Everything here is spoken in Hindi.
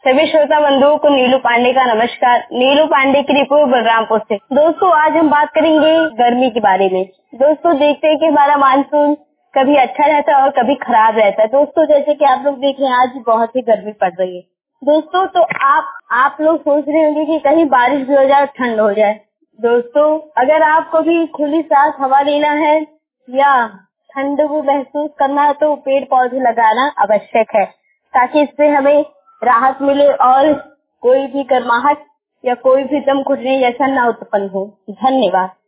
सभी श्रोता बंधुओं को नीलू पांडे का नमस्कार। नीलू पांडे की रिपोर्ट बलरामपुर से। दोस्तों, आज हम बात करेंगे गर्मी के बारे में। दोस्तों, देखते हैं कि हमारा मानसून कभी अच्छा रहता है और कभी खराब रहता है। दोस्तों, जैसे कि आप लोग देख रहे हैं, आज बहुत ही गर्मी पड़ रही है। दोस्तों, तो आप लोग सोच रहे होंगे कि कहीं बारिश भी हो जाए, ठंड हो जाए। दोस्तों, अगर आपको भी खुली सांस हवा लेना है या ठंड को महसूस करना है तो पेड़ पौधे लगाना आवश्यक है, ताकि इससे हमें राहत मिले और कोई भी गर्माहट या कोई भी दम घुटने जैसा न उत्पन्न हो। धन्यवाद।